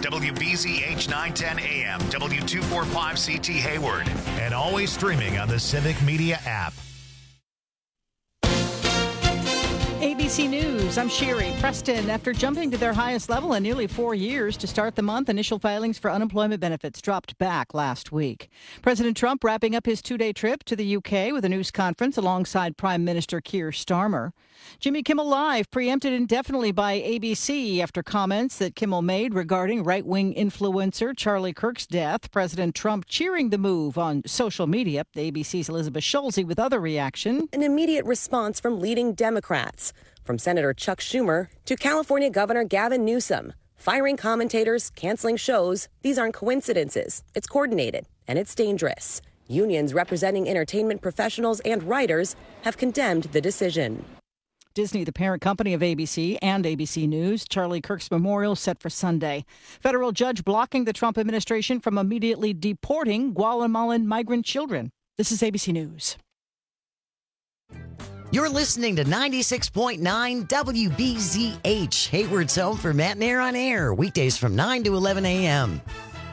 WBZH 910 AM, W245CT Hayward, and always streaming on the Civic Media app. ABC News, I'm Sherry. Preston, after jumping to their highest level in nearly 4 years to start the month, initial filings for unemployment benefits dropped back last week. President Trump wrapping up his 2-day trip to the UK with a news conference alongside Prime Minister Keir Starmer. Jimmy Kimmel Live preempted indefinitely by ABC after comments that Kimmel made regarding right-wing influencer Charlie Kirk's death. President Trump cheering the move on social media. ABC's Elizabeth Schulze with other reaction. An immediate response from leading Democrats, from Senator Chuck Schumer to California Governor Gavin Newsom. Firing commentators, canceling shows, these aren't coincidences. It's coordinated, and it's dangerous. Unions representing entertainment professionals and writers have condemned the decision. Disney, the parent company of ABC and ABC News. Charlie Kirk's memorial set for Sunday. Federal judge blocking the Trump administration from immediately deporting Guatemalan migrant children. This is ABC News. You're listening to 96.9 WBZH, Hayward's home for Matt and Air on Air, weekdays from 9 to 11 a.m.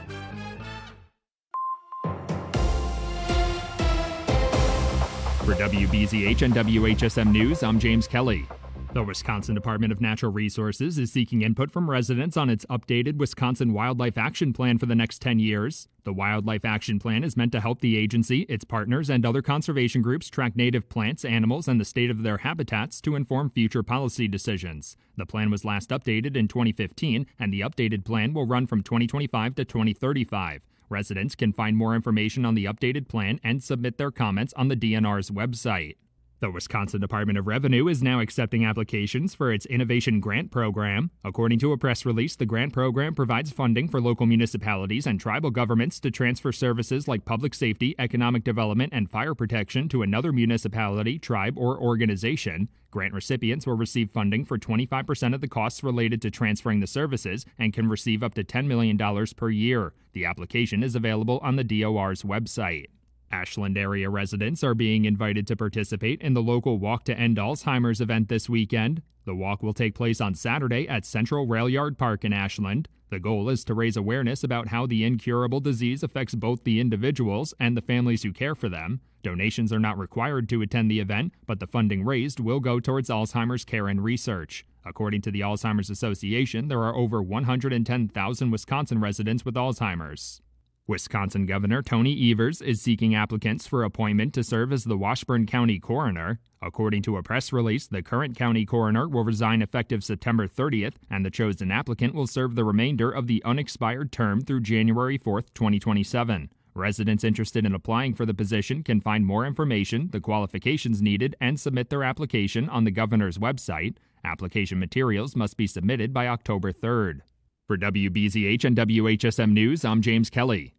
For WBZH and WHSM News, I'm James Kelly. The Wisconsin Department of Natural Resources is seeking input from residents on its updated Wisconsin Wildlife Action Plan for the next 10 years. The Wildlife Action Plan is meant to help the agency, its partners, and other conservation groups track native plants, animals, and the state of their habitats to inform future policy decisions. The plan was last updated in 2015, and the updated plan will run from 2025 to 2035. Residents can find more information on the updated plan and submit their comments on the DNR's website. The Wisconsin Department of Revenue is now accepting applications for its Innovation Grant Program. According to a press release, the grant program provides funding for local municipalities and tribal governments to transfer services like public safety, economic development, and fire protection to another municipality, tribe, or organization. Grant recipients will receive funding for 25% of the costs related to transferring the services and can receive up to $10 million per year. The application is available on the DOR's website. Ashland area residents are being invited to participate in the local Walk to End Alzheimer's event this weekend. The walk will take place on Saturday at Central Rail Yard Park in Ashland. The goal is to raise awareness about how the incurable disease affects both the individuals and the families who care for them. Donations are not required to attend the event, but the funding raised will go towards Alzheimer's care and research. According to the Alzheimer's Association, there are over 110,000 Wisconsin residents with Alzheimer's. Wisconsin Governor Tony Evers is seeking applicants for appointment to serve as the Washburn County Coroner. According to a press release, the current county coroner will resign effective September 30th, and the chosen applicant will serve the remainder of the unexpired term through January 4th, 2027. Residents interested in applying for the position can find more information, the qualifications needed, and submit their application on the governor's website. Application materials must be submitted by October 3rd. For WBZH and WHSM News, I'm James Kelly.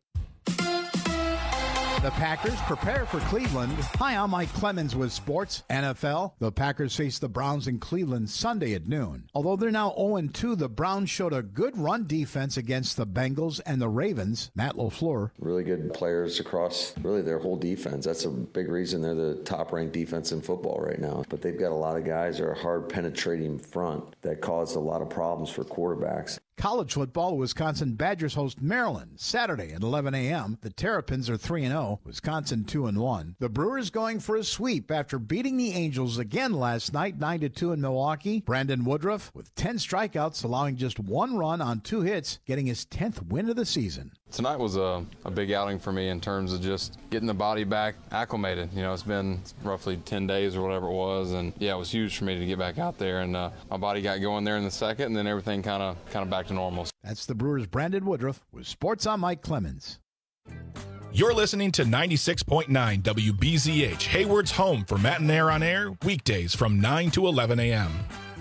The Packers prepare for Cleveland. Hi, I'm Mike Clemens with Sports. NFL, the Packers face the Browns in Cleveland Sunday at noon. Although they're now 0-2, the Browns showed a good run defense against the Bengals and the Ravens. Matt LaFleur. Really good players across really their whole defense. That's a big reason they're the top-ranked defense in football right now. But they've got a lot of guys that are hard-penetrating front that cause a lot of problems for quarterbacks. College football, Wisconsin Badgers host Maryland Saturday at 11 a.m. The Terrapins are 3-0, Wisconsin 2-1. The Brewers going for a sweep after beating the Angels again last night, 9-2 in Milwaukee. Brandon Woodruff with 10 strikeouts, allowing just 1 run on 2 hits, getting his 10th win of the season. Tonight was a big outing for me in terms of just getting the body back acclimated. You know, it's been roughly 10 days or whatever it was, and yeah, it was huge for me to get back out there, and my body got going there in the second, and then everything kind of back to normal. That's the Brewers' Brandon Woodruff with Sports on Mike Clemens. You're listening to 96.9 WBZH, Hayward's home for Matt and Air on Air, weekdays from 9 to 11 a.m.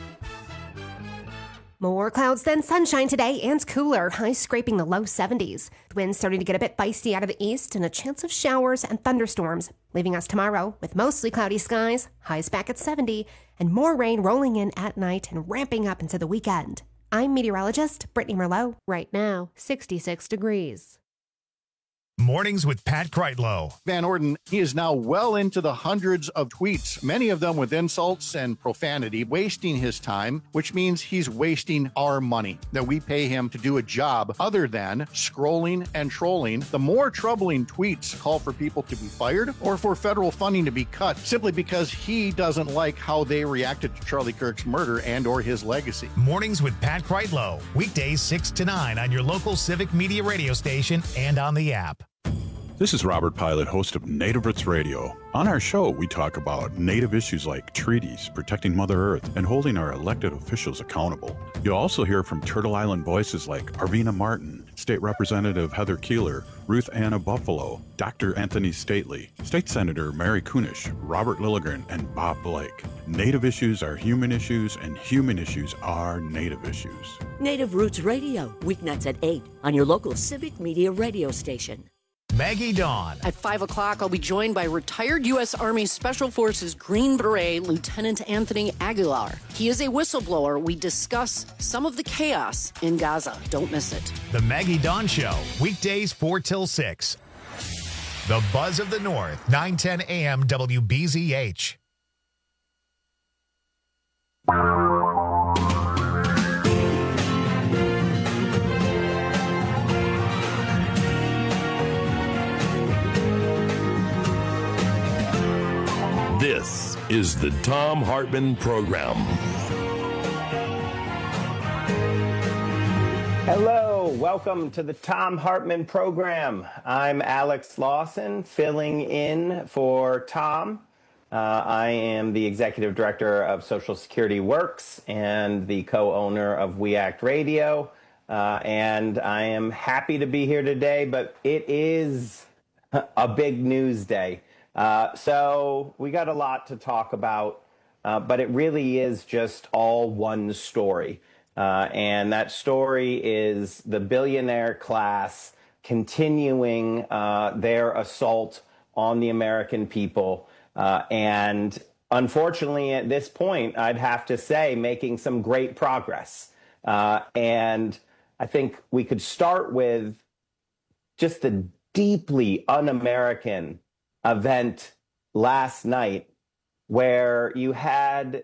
More clouds than sunshine today and cooler, highs scraping the low 70s. The wind's starting to get a bit feisty out of the east and a chance of showers and thunderstorms, leaving us tomorrow with mostly cloudy skies, highs back at 70, and more rain rolling in at night and ramping up into the weekend. I'm meteorologist Brittany Merlot. Right now, 66 degrees. Mornings with Pat Kreitlow. Van Orden, he is now well into the hundreds of tweets, many of them with insults and profanity, wasting his time, which means he's wasting our money that we pay him to do a job other than scrolling and trolling. The more troubling tweets call for people to be fired or for federal funding to be cut simply because he doesn't like how they reacted to Charlie Kirk's murder and or his legacy. Mornings with Pat Kreitlow. Weekdays 6 to 9 on your local Civic Media radio station and on the app. This is Robert Pilot, host of Native Roots Radio. On our show, we talk about Native issues like treaties, protecting Mother Earth, and holding our elected officials accountable. You'll also hear from Turtle Island voices like Arvina Martin, State Representative Heather Keeler, Ruth Anna Buffalo, Dr. Anthony Stately, State Senator Mary Kunish, Robert Lilligren, and Bob Blake. Native issues are human issues, and human issues are Native issues. Native Roots Radio, weeknights at 8 on your local Civic Media radio station. Maggie Dawn. At 5 o'clock, I'll be joined by retired U.S. Army Special Forces Green Beret Lieutenant Anthony Aguilar. He is a whistleblower. We discuss some of the chaos in Gaza. Don't miss it. The Maggie Dawn Show, weekdays 4 till 6. The Buzz of the North, 9:10 a.m. WBZH. This is the Thom Hartmann Program. Hello, welcome to the Thom Hartmann Program. I'm Alex Lawson, filling in for Tom. I am the Executive Director of Social Security Works and the co-owner of We Act Radio. And I am happy to be here today, but it is a big news day. So we got a lot to talk about, but it really is just all one story. And that story is the billionaire class continuing their assault on the American people. And unfortunately, at this point, I'd have to say, making some great progress. And I think we could start with just the deeply un-American event last night where you had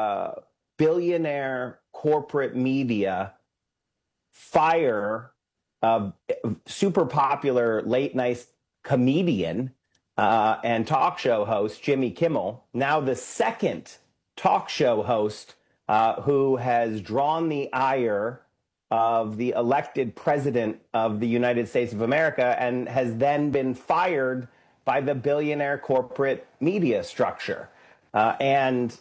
billionaire corporate media fire a super popular late night comedian and talk show host Jimmy Kimmel, now the second talk show host who has drawn the ire of the elected president of the United States of America and has then been fired by the billionaire corporate media structure. There's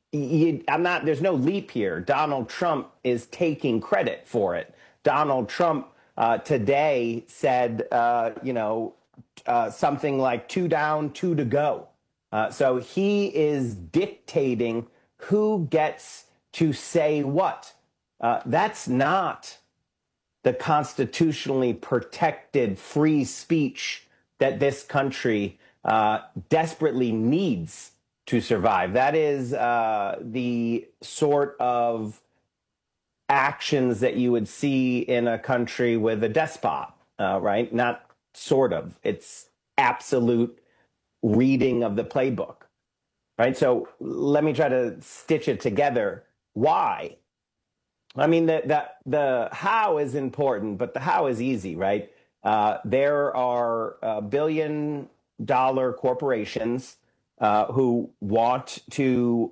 no leap here. Donald Trump is taking credit for it. Donald Trump today said, something like 2 down, 2 to go. So he is dictating who gets to say what. That's not the constitutionally protected free speech that this country desperately needs to survive. That is the sort of actions that you would see in a country with a despot, right? Not sort of. It's absolute reading of the playbook, right? So let me try to stitch it together. Why? I mean, the how is important, but the how is easy, right? There are $1 billion corporations who want to,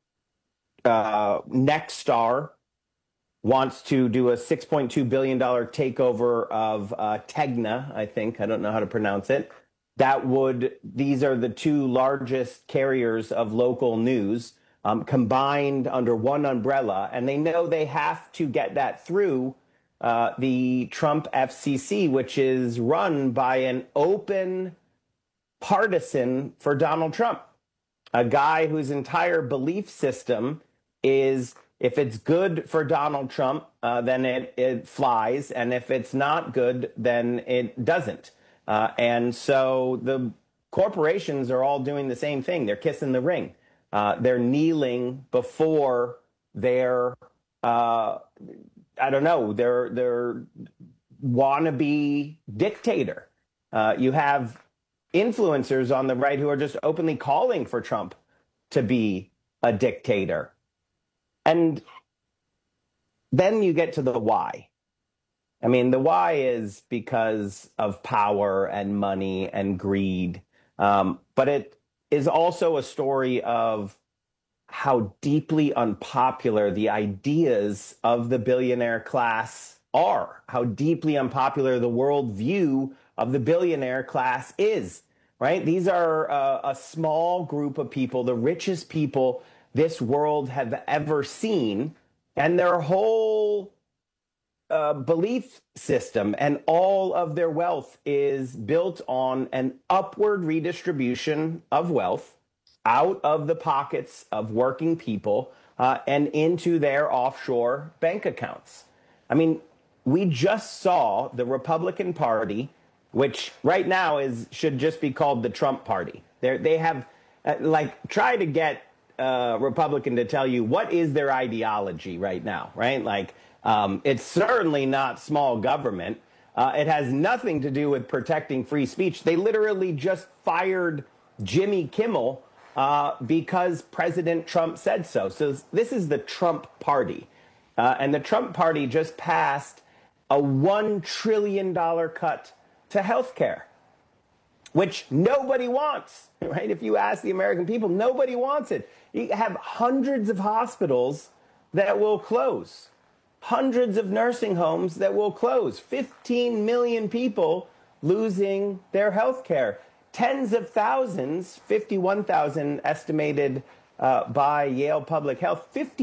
Nexstar wants to do a $6.2 billion takeover of Tegna, I think. I don't know how to pronounce it. These are the 2 largest carriers of local news combined under one umbrella, and they know they have to get that through the Trump FCC, which is run by an open partisan for Donald Trump, a guy whose entire belief system is if it's good for Donald Trump, then it flies, and if it's not good, then it doesn't. And so the corporations are all doing the same thing. They're kissing the ring. They're kneeling before their their wannabe dictator. You have influencers on the right who are just openly calling for Trump to be a dictator. And then you get to the why. I mean, the why is because of power and money and greed. But it is also a story of how deeply unpopular the ideas of the billionaire class are, how deeply unpopular the worldview of the billionaire class is, right? These are a small group of people, the richest people this world have ever seen, and their whole belief system and all of their wealth is built on an upward redistribution of wealth out of the pockets of working people and into their offshore bank accounts. I mean, we just saw the Republican Party, which right now should just be called the Trump Party. They have try to get Republican to tell you what is their ideology right now, right? It's certainly not small government. It has nothing to do with protecting free speech. They literally just fired Jimmy Kimmel because President Trump said so. So this is the Trump Party. And the Trump Party just passed a $1 trillion cut to health care, which nobody wants, right? If you ask the American people, nobody wants it. You have hundreds of hospitals that will close, hundreds of nursing homes that will close, 15 million people losing their health care, tens of thousands, 51,000 estimated by Yale Public Health,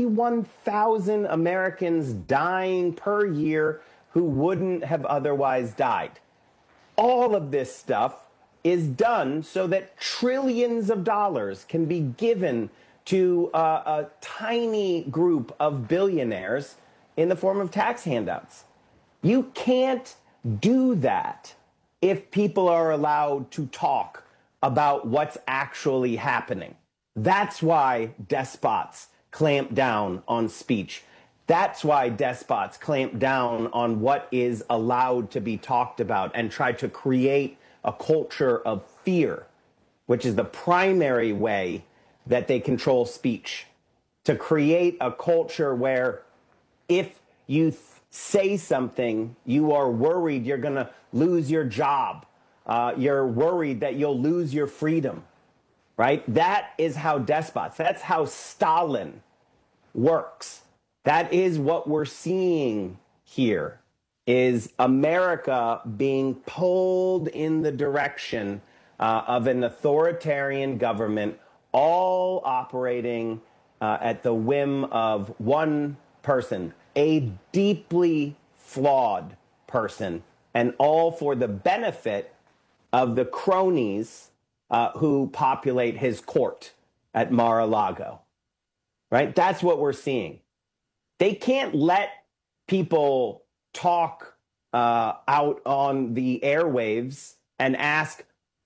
51,000 Americans dying per year who wouldn't have otherwise died. All of this stuff is done so that trillions of dollars can be given to a tiny group of billionaires in the form of tax handouts. You can't do that if people are allowed to talk about what's actually happening. That's why despots clamp down on speech. That's why despots clamp down on what is allowed to be talked about and try to create a culture of fear, which is the primary way that they control speech. To create a culture where if you say something, you are worried you're going to lose your job. You're worried that you'll lose your freedom, right? That is how despots, that's how Stalin works. That is what we're seeing here, is America being pulled in the direction of an authoritarian government, all operating at the whim of one person, a deeply flawed person, and all for the benefit of the cronies who populate his court at Mar-a-Lago, right? That's what we're seeing. They can't let people talk out on the airwaves and ask,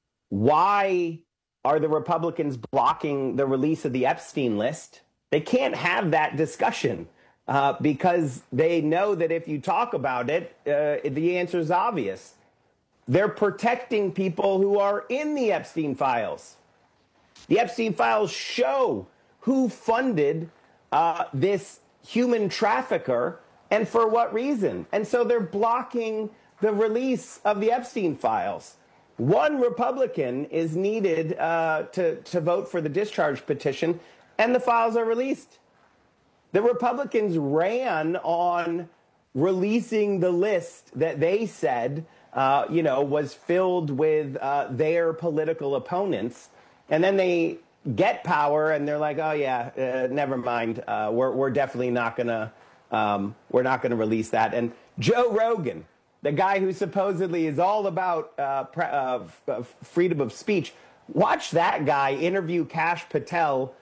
why are the Republicans blocking the release of the Epstein list? They can't have that discussion because they know that if you talk about it, the answer is obvious. They're protecting people who are in the Epstein files. The Epstein files show who funded this human trafficker and for what reason. And so they're blocking the release of the Epstein files. One Republican is needed to vote for the discharge petition, and the files are released. The Republicans ran on releasing the list that they said, was filled with their political opponents. And then they get power and they're like, oh yeah, never mind. We're definitely not gonna release that. And Joe Rogan, the guy who supposedly is all about freedom of speech, watch that guy interview Kash Patel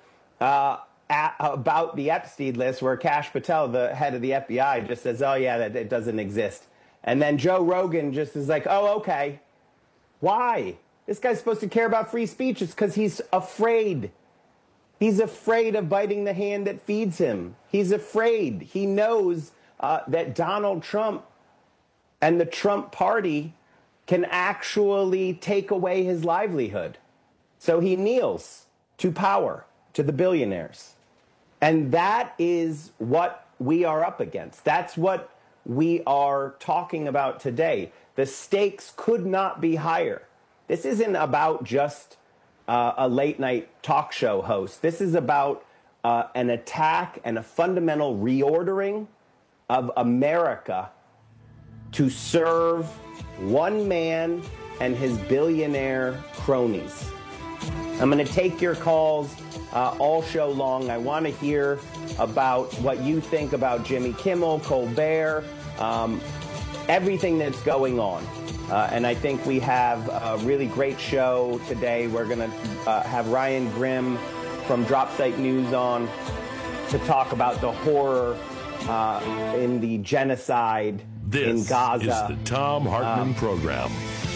about the Epstein list, where Kash Patel, the head of the FBI, just says, oh yeah, that it doesn't exist. And then Joe Rogan just is like, oh, okay. Why? This guy's supposed to care about free speech. It's because he's afraid. He's afraid of biting the hand that feeds him. He's afraid. He knows that Donald Trump and the Trump Party can actually take away his livelihood. So he kneels to power, to the billionaires. And that is what we are up against. That's what we are talking about today. The stakes could not be higher. This isn't about just a late night talk show host. This is about an attack and a fundamental reordering of America to serve one man and his billionaire cronies. I'm going to take your calls all show long. I want to hear about what you think about Jimmy Kimmel, Colbert, everything that's going on. And I think we have a really great show today. We're going to have Ryan Grimm from Drop Site News on to talk about the horror in the genocide in Gaza. This is the Thom Hartmann Program.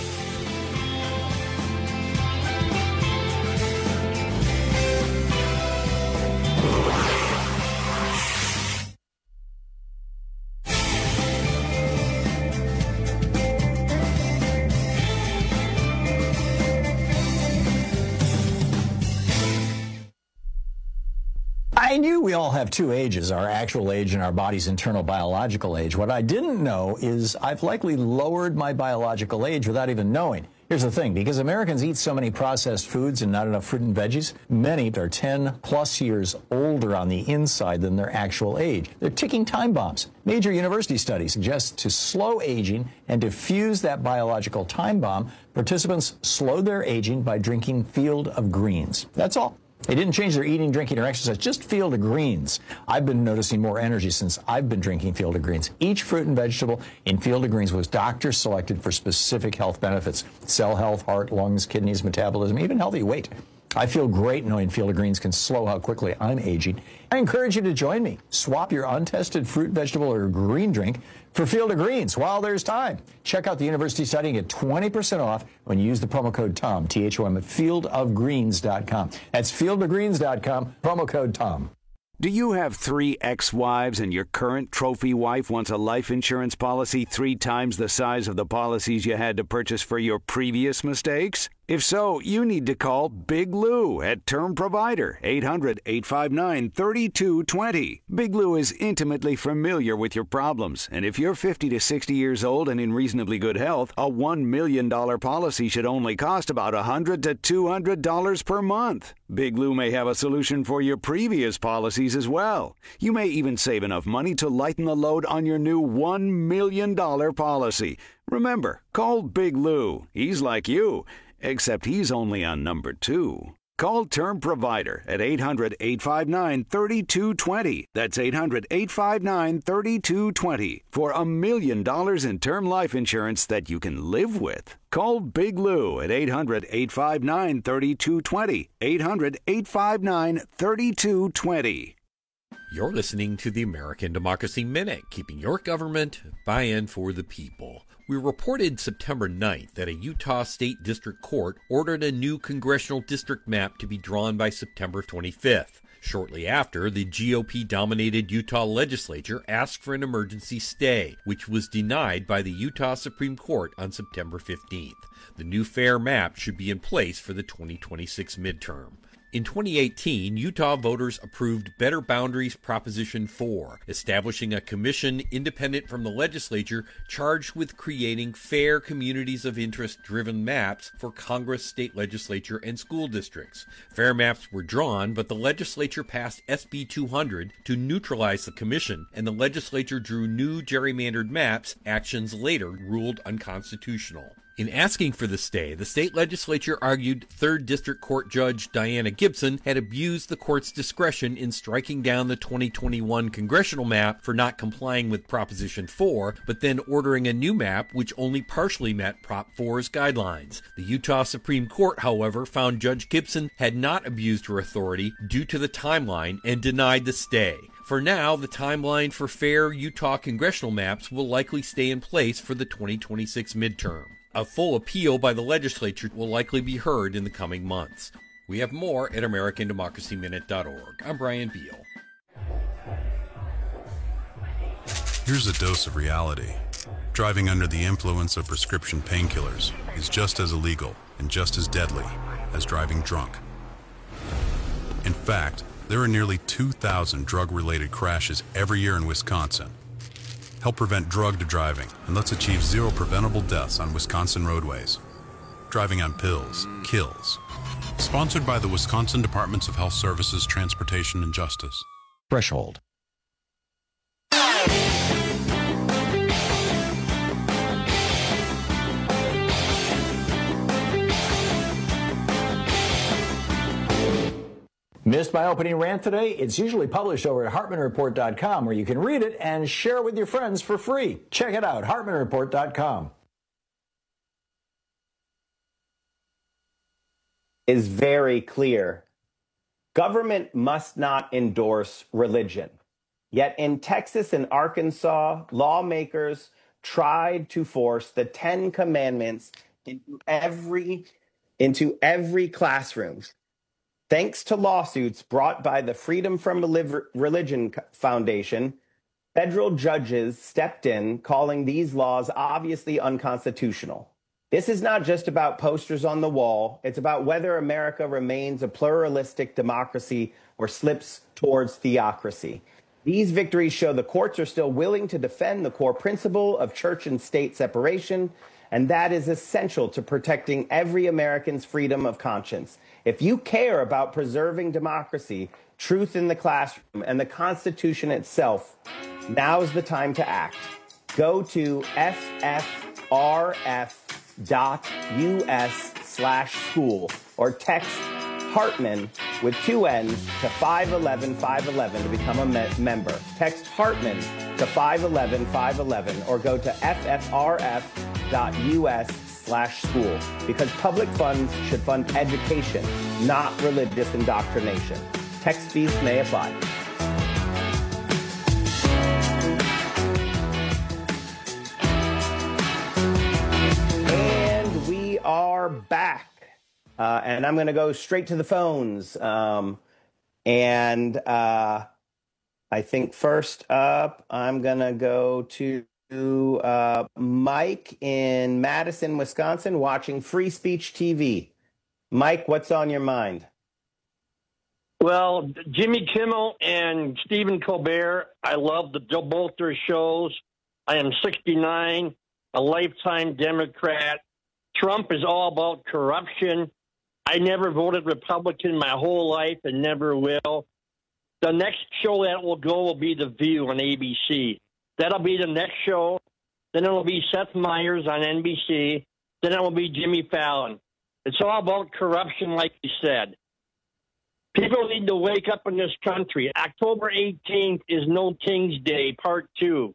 I knew we all have two ages, our actual age and our body's internal biological age. What I didn't know is I've likely lowered my biological age without even knowing. Here's the thing, because Americans eat so many processed foods and not enough fruit and veggies, many are 10 plus years older on the inside than their actual age. They're ticking time bombs. Major university studies suggest to slow aging and to fuse that biological time bomb, participants slowed their aging by drinking Field of Greens. That's all. They didn't change their eating, drinking, or exercise, just Field of Greens. I've been noticing more energy since I've been drinking Field of Greens. Each fruit and vegetable in Field of Greens was doctor selected for specific health benefits: cell health, heart, lungs, kidneys, metabolism, even healthy weight. I feel great knowing Field of Greens can slow how quickly I'm aging. I encourage you to join me. Swap your untested fruit, vegetable, or green drink for Field of Greens while there's time. Check out the university study and get 20% off when you use the promo code TOM, T-H-O-M, at fieldofgreens.com. That's fieldofgreens.com, promo code TOM. Do you have 3 ex-wives and your current trophy wife wants a life insurance policy 3 times the size of the policies you had to purchase for your previous mistakes? If so, you need to call Big Lou at Term Provider, 800-859-3220. Big Lou is intimately familiar with your problems, and if you're 50 to 60 years old and in reasonably good health, a $1 million policy should only cost about $100 to $200 per month. Big Lou may have a solution for your previous policies as well. You may even save enough money to lighten the load on your new $1 million policy. Remember, call Big Lou. He's like you, except he's only on number 2. Call Term Provider at 800-859-3220. That's 800-859-3220 for $1 million in term life insurance that you can live with. Call Big Lou at 800-859-3220. 800-859-3220. You're listening to the American Democracy Minute, keeping your government buy-in for the people. We reported September 9th that a Utah State District Court ordered a new congressional district map to be drawn by September 25th. Shortly after, the GOP-dominated Utah legislature asked for an emergency stay, which was denied by the Utah Supreme Court on September 15th. The new fair map should be in place for the 2026 midterm. In 2018, Utah voters approved Better Boundaries Proposition 4, establishing a commission independent from the legislature charged with creating fair communities of interest-driven maps for Congress, state legislature, and school districts. Fair maps were drawn, but the legislature passed SB 200 to neutralize the commission, and the legislature drew new gerrymandered maps, actions later ruled unconstitutional. In asking for the stay, the state legislature argued 3rd District Court Judge Diana Gibson had abused the court's discretion in striking down the 2021 congressional map for not complying with Proposition 4, but then ordering a new map which only partially met Prop 4's guidelines. The Utah Supreme Court, however, found Judge Gibson had not abused her authority due to the timeline and denied the stay. For now, the timeline for fair Utah congressional maps will likely stay in place for the 2026 midterm. A full appeal by the legislature will likely be heard in the coming months. We have more at AmericanDemocracyMinute.org. I'm Brian Beal. Here's a dose of reality. Driving under the influence of prescription painkillers is just as illegal and just as deadly as driving drunk. In fact, there are nearly 2,000 drug-related crashes every year in Wisconsin. Help prevent drugged driving, and let's achieve 0 preventable deaths on Wisconsin roadways. Driving on pills kills. Sponsored by the Wisconsin Departments of Health Services, Transportation, and Justice. Threshold. Missed my opening rant today? It's usually published over at HartmanReport.com, where you can read it and share it with your friends for free. Check it out, HartmanReport.com. Is very clear. Government must not endorse religion. Yet in Texas and Arkansas, lawmakers tried to force the 10 Commandments into every classroom. Thanks to lawsuits brought by the Freedom from Religion Foundation, federal judges stepped in, calling these laws obviously unconstitutional. This is not just about posters on the wall. It's about whether America remains a pluralistic democracy or slips towards theocracy. These victories show the courts are still willing to defend the core principle of church and state separation, and that is essential to protecting every American's freedom of conscience. If you care about preserving democracy, truth in the classroom, and the Constitution itself, now is the time to act. Go to ffrf.us/school or text Hartman with 2 N's to 511-511 to become a member. Text Hartman to 511-511 or go to ffrf.us/school, because public funds should fund education, not religious indoctrination. Text fees may apply. And we are back. And I'm going to go straight to the phones. I think first up, I'm going to go to Mike in Madison, Wisconsin, watching Free Speech TV. Mike, what's on your mind? Well, Jimmy Kimmel and Stephen Colbert, I love both their shows. I am 69, a lifetime Democrat. Trump is all about corruption. I never voted Republican my whole life and never will. The next show that will go will be The View on ABC. That'll be the next show. Then it will be Seth Meyers on NBC. Then it will be Jimmy Fallon. It's all about corruption, like you said. People need to wake up in this country. October 18th is No King's Day, Part 2.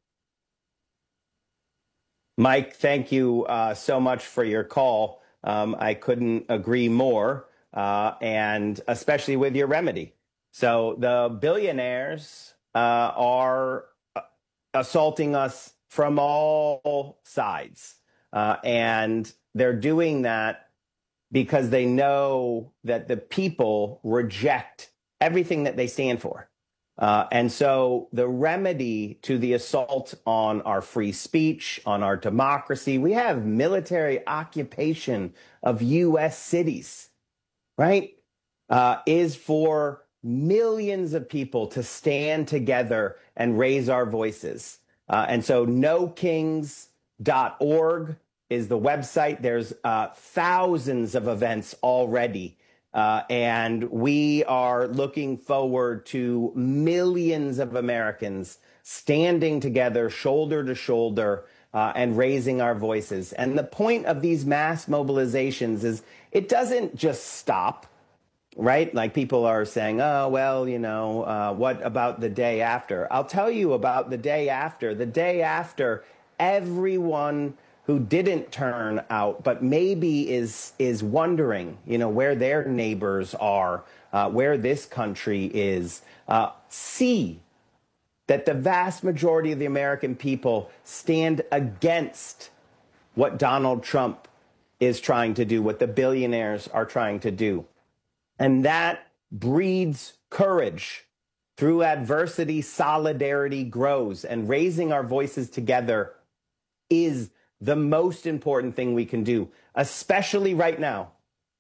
Mike, thank you so much for your call. I couldn't agree more, and especially with your remedy. So the billionaires are assaulting us from all sides, and they're doing that because they know that the people reject everything that they stand for. And so the remedy to the assault on our free speech, on our democracy, we have military occupation of U.S. cities, right, is for millions of people to stand together and raise our voices. And so nokings.org is the website. There's thousands of events already. And we are looking forward to millions of Americans standing together, shoulder to shoulder, and raising our voices. And the point of these mass mobilizations is it doesn't just stop, right? Like people are saying, oh, well, you know, what about the day after? I'll tell you about the day after. The day after, everyone who didn't turn out, but maybe is wondering, you know, where their neighbors are, where this country is, see that the vast majority of the American people stand against what Donald Trump is trying to do, what the billionaires are trying to do. And that breeds courage. Through adversity, solidarity grows, and raising our voices together is the most important thing we can do, especially right now.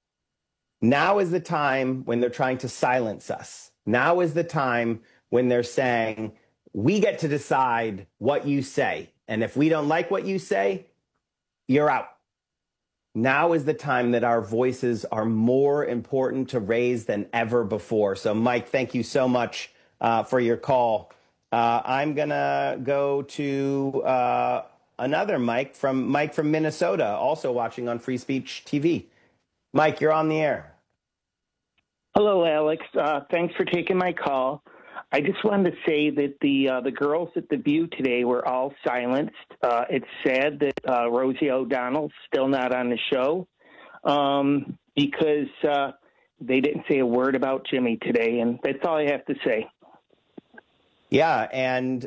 Now is the time when they're trying to silence us. Now is the time when they're saying, we get to decide what you say. And if we don't like what you say, you're out. Now is the time that our voices are more important to raise than ever before. So, Mike, thank you so much for your call. I'm going to go to another Mike from Minnesota, also watching on Free Speech TV. Mike, you're on the air. Hello, Alex. Thanks for taking my call. I just wanted to say that the girls at The View today were all silenced. It's sad that Rosie O'Donnell's still not on the show because they didn't say a word about Jimmy today, and that's all I have to say. Yeah, and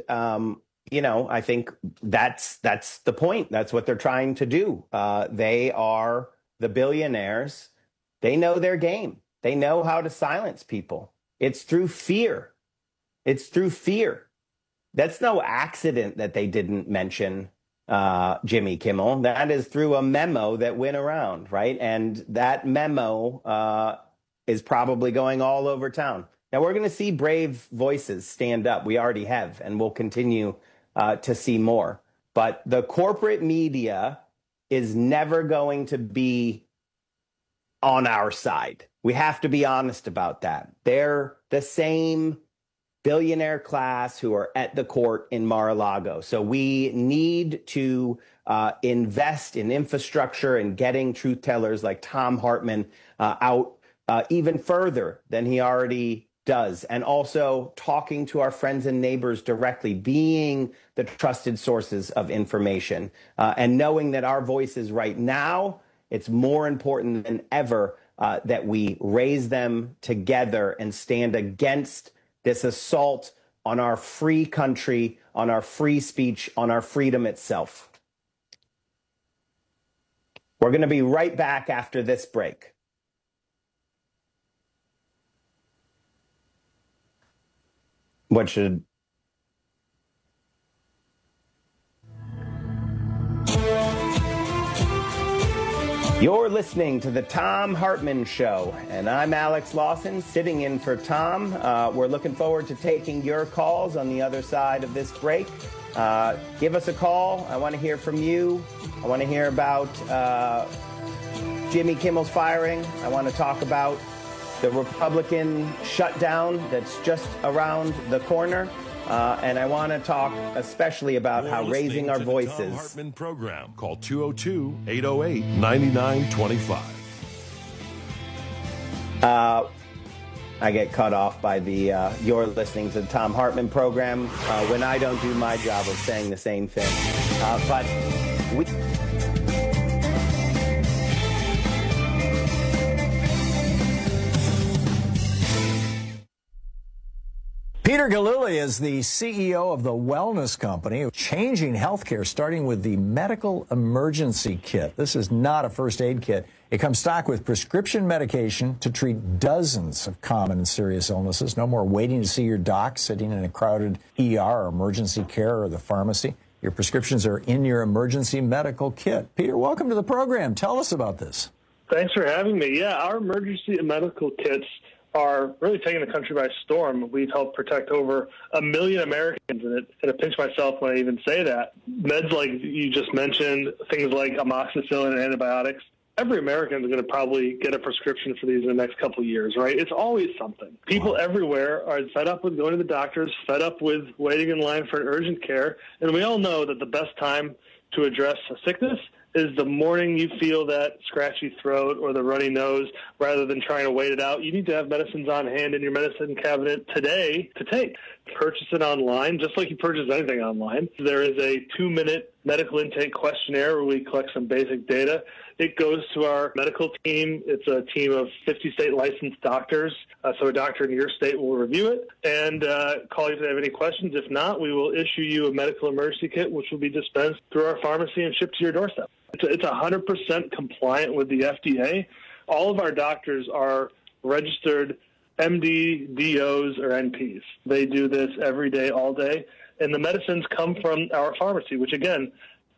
I think that's the point. That's what they're trying to do. They are the billionaires. They know their game. They know how to silence people. It's through fear. It's through fear. That's no accident that they didn't mention Jimmy Kimmel. That is through a memo that went around, right? And that memo is probably going all over town. Now, we're going to see brave voices stand up. We already have, and we'll continue to see more. But the corporate media is never going to be on our side. We have to be honest about that. They're the same billionaire class who are at the court in Mar-a-Lago. So we need to invest in infrastructure and getting truth tellers like Thom Hartmann out even further than he already does. And also talking to our friends and neighbors directly, being the trusted sources of information, and knowing that our voices right now, it's more important than ever that we raise them together and stand against this assault on our free country, on our free speech, on our freedom itself. We're going to be right back after this break. What should... You're listening to the Thom Hartmann Show, and I'm Alex Lawson, sitting in for Tom. We're looking forward to taking your calls on the other side of this break. Give us a call. I want to hear from you. I want to hear about Jimmy Kimmel's firing. I want to talk about the Republican shutdown that's just around the corner. And I want to talk especially about how raising our voices. The Thom Hartmann Program. Call 202-808-9925. I get cut off by the you're listening to the Thom Hartmann Program when I don't do my job of saying the same thing. But we... Peter Gillooly is the CEO of the Wellness Company, changing healthcare, starting with the medical emergency kit. This is not a first aid kit. It comes stocked with prescription medication to treat dozens of common and serious illnesses. No more waiting to see your doc, sitting in a crowded ER or emergency care or the pharmacy. Your prescriptions are in your emergency medical kit. Peter, welcome to the program. Tell us about this. Thanks for having me. Yeah, our emergency medical kits are really taking the country by storm. We've helped protect over 1 million Americans, and I pinch myself when I even say that. Meds like you just mentioned, things like amoxicillin and antibiotics, every American is going to probably get a prescription for these in the next couple of years, right? It's always something. People everywhere are fed up with going to the doctors, fed up with waiting in line for an urgent care, and we all know that the best time to address a sickness is the morning you feel that scratchy throat or the runny nose, rather than trying to wait it out. You need to have medicines on hand in your medicine cabinet today to take. Purchase it online, just like you purchase anything online. There is a 2-minute medical intake questionnaire where we collect some basic data. It goes to our medical team. It's a team of 50 state licensed doctors. So a doctor in your state will review it and call you if they have any questions. If not, we will issue you a medical emergency kit, which will be dispensed through our pharmacy and shipped to your doorstep. It's 100% compliant with the FDA. All of our doctors are registered MD, DOs, or NPs. They do this every day, all day. And the medicines come from our pharmacy, which, again,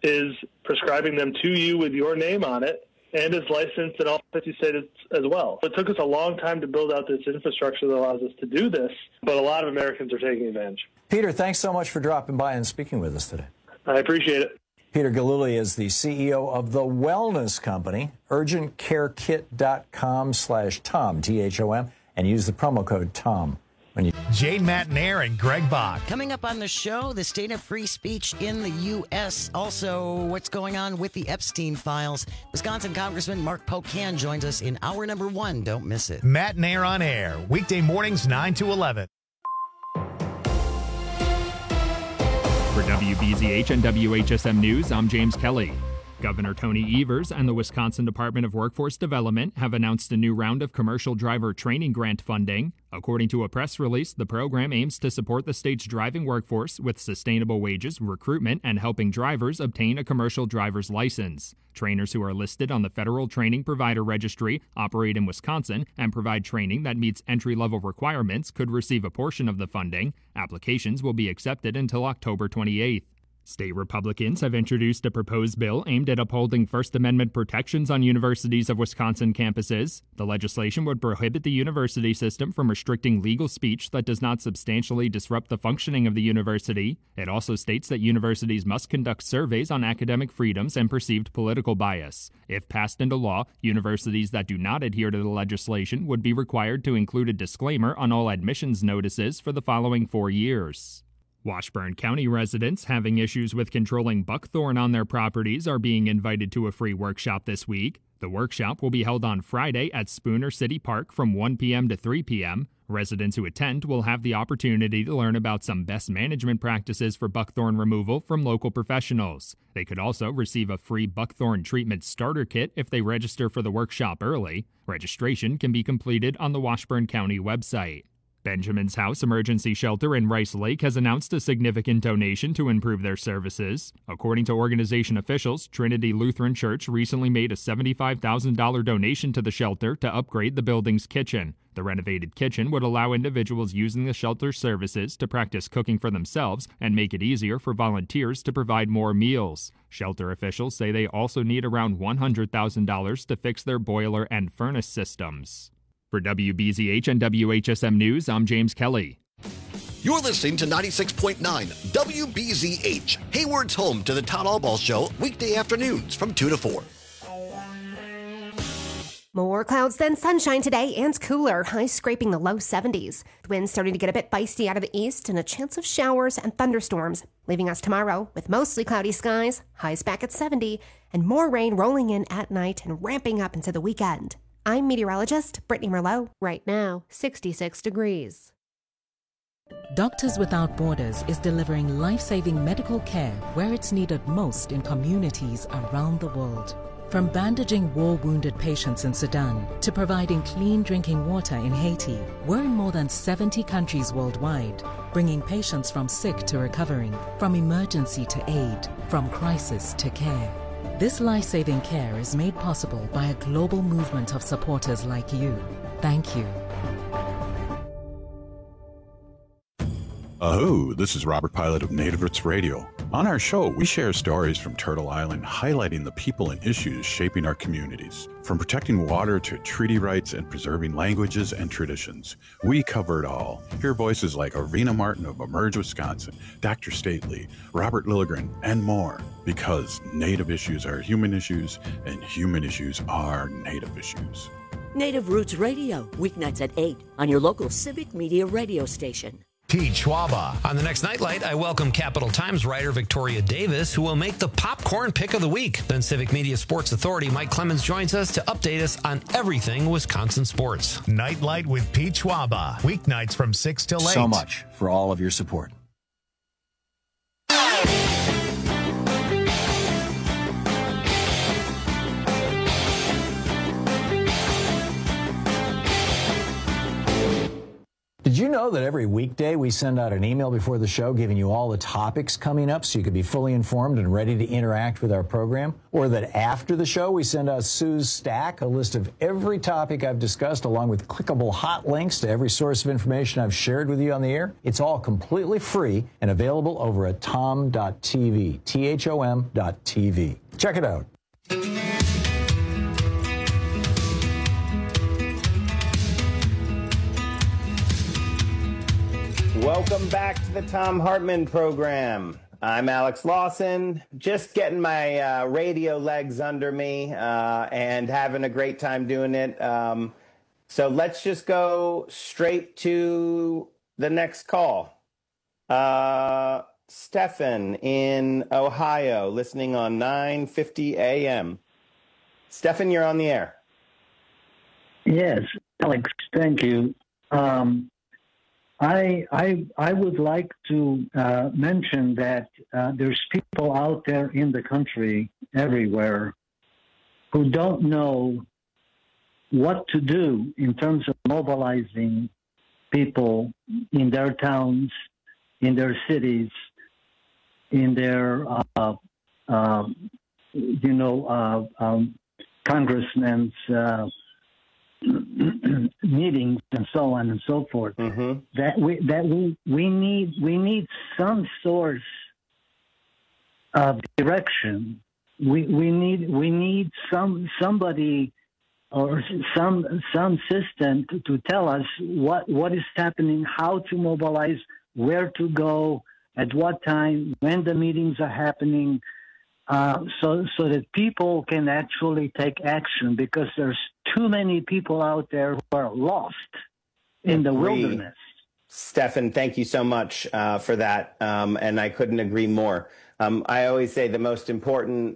is prescribing them to you with your name on it and is licensed in all 50 states as well. It took us a long time to build out this infrastructure that allows us to do this, but a lot of Americans are taking advantage. Peter, thanks so much for dropping by and speaking with us today. I appreciate it. Peter Gillooly is the CEO of The Wellness Company, urgentcarekit.com/Tom, T-H-O-M, and use the promo code TOM. Jane Matnair and Greg Bach. Coming up on the show, the state of free speech in the U.S. Also, what's going on with the Epstein files. Wisconsin Congressman Mark Pocan joins us in hour number 1. Don't miss it. Matnair on air, weekday mornings 9 to 11. For WBZH and WHSM News, I'm James Kelly. Governor Tony Evers and the Wisconsin Department of Workforce Development have announced a new round of commercial driver training grant funding. According to a press release, the program aims to support the state's driving workforce with sustainable wages, recruitment, and helping drivers obtain a commercial driver's license. Trainers who are listed on the Federal Training Provider Registry, operate in Wisconsin, and provide training that meets entry-level requirements could receive a portion of the funding. Applications will be accepted until October 28th. State Republicans have introduced a proposed bill aimed at upholding First Amendment protections on universities of Wisconsin campuses. The legislation would prohibit the university system from restricting legal speech that does not substantially disrupt the functioning of the university. It also states that universities must conduct surveys on academic freedoms and perceived political bias. If passed into law, universities that do not adhere to the legislation would be required to include a disclaimer on all admissions notices for the following 4 years. Washburn County residents having issues with controlling buckthorn on their properties are being invited to a free workshop this week. The workshop will be held on Friday at Spooner City Park from 1 p.m. to 3 p.m. Residents who attend will have the opportunity to learn about some best management practices for buckthorn removal from local professionals. They could also receive a free buckthorn treatment starter kit if they register for the workshop early. Registration can be completed on the Washburn County website. Benjamin's House Emergency Shelter in Rice Lake has announced a significant donation to improve their services. According to organization officials, Trinity Lutheran Church recently made a $75,000 donation to the shelter to upgrade the building's kitchen. The renovated kitchen would allow individuals using the shelter's services to practice cooking for themselves and make it easier for volunteers to provide more meals. Shelter officials say they also need around $100,000 to fix their boiler and furnace systems. For WBZH and WHSM News, I'm James Kelly. You're listening to 96.9 WBZH, Hayward's home to the Todd Albaugh Show, weekday afternoons from 2 to 4. More clouds than sunshine today and cooler, highs scraping the low 70s. The wind's starting to get a bit feisty out of the east and a chance of showers and thunderstorms, leaving us tomorrow with mostly cloudy skies, highs back at 70, and more rain rolling in at night and ramping up into the weekend. I'm meteorologist Brittany Merlot. Right now, 66 degrees. Doctors Without Borders is delivering life-saving medical care where it's needed most in communities around the world. From bandaging war-wounded patients in Sudan to providing clean drinking water in Haiti, we're in more than 70 countries worldwide, bringing patients from sick to recovering, from emergency to aid, from crisis to care. This life-saving care is made possible by a global movement of supporters like you. Thank you. Ahoo, this is Robert Pilot of Native Roots Radio. On our show, we share stories from Turtle Island highlighting the people and issues shaping our communities. From protecting water to treaty rights and preserving languages and traditions, we cover it all. Hear voices like Arena Martin of Emerge Wisconsin, Dr. Stately, Robert Lilligren, and more. Because Native issues are human issues, and human issues are Native issues. Native Roots Radio, weeknights at 8 on your local Civic Media radio station. Pete Schwaba. On the next Nightlight, I welcome Capital Times writer Victoria Davis, who will make the popcorn pick of the week. Then Civic Media Sports Authority Mike Clemens joins us to update us on everything Wisconsin sports. Nightlight with Pete Schwaba. Weeknights from 6 till 8. So much for all of your support. Did you know that every weekday we send out an email before the show giving you all the topics coming up so you can be fully informed and ready to interact with our program? Or that after the show we send out Sue's Stack, a list of every topic I've discussed along with clickable hot links to every source of information I've shared with you on the air? It's all completely free and available over at tom.tv, THOM.tv. Check it out. Welcome back to the Thom Hartmann program. I'm Alex Lawson, just getting my radio legs under me and having a great time doing it. So let's just go straight to the next call. Stefan in Ohio, listening on 950 AM. Stefan, you're on the air. Yes, Alex, thank you. I would like to mention that there's people out there in the country, everywhere, who don't know what to do in terms of mobilizing people in their towns, in their cities, in their, congressmen's meetings and so on and so forth. Mm-hmm. That we need some source of direction. We need somebody or some system to tell us what is happening, how to mobilize, where to go, at what time, when the meetings are happening, so that people can actually take action, because there's too many people out there who are lost in the wilderness. Stefan, thank you so much for that, and I couldn't agree more. I always say the most important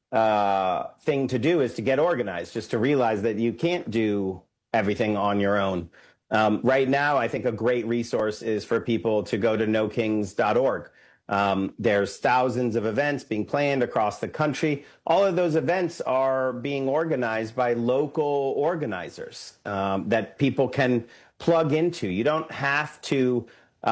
thing to do is to get organized, just to realize that you can't do everything on your own. Right now, I think a great resource is for people to go to nokings.org. There's thousands of events being planned across the country. All of those events are being organized by local organizers that people can plug into. You don't have to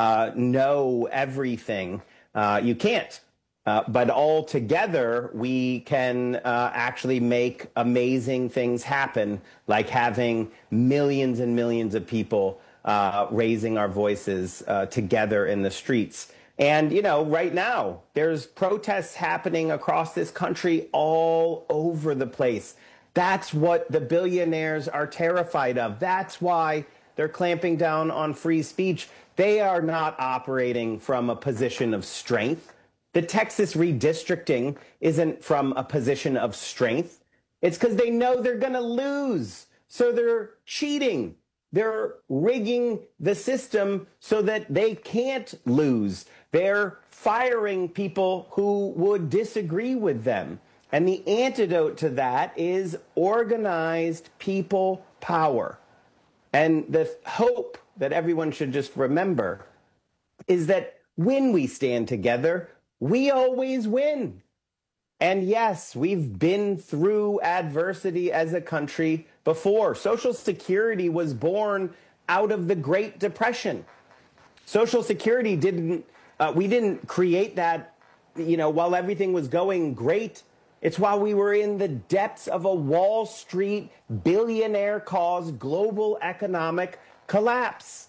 know everything. You can't. But all together, we can actually make amazing things happen, like having millions and millions of people raising our voices together in the streets. And, right now, there's protests happening across this country all over the place. That's what the billionaires are terrified of. That's why they're clamping down on free speech. They are not operating from a position of strength. The Texas redistricting isn't from a position of strength. It's because they know they're going to lose. So they're cheating. They're rigging the system so that they can't lose. They're firing people who would disagree with them. And the antidote to that is organized people power. And the hope that everyone should just remember is that when we stand together, we always win. And yes, we've been through adversity as a country before. Social Security was born out of the Great Depression. Social Security we didn't create that, while everything was going great. It's while we were in the depths of a Wall Street billionaire-caused global economic collapse.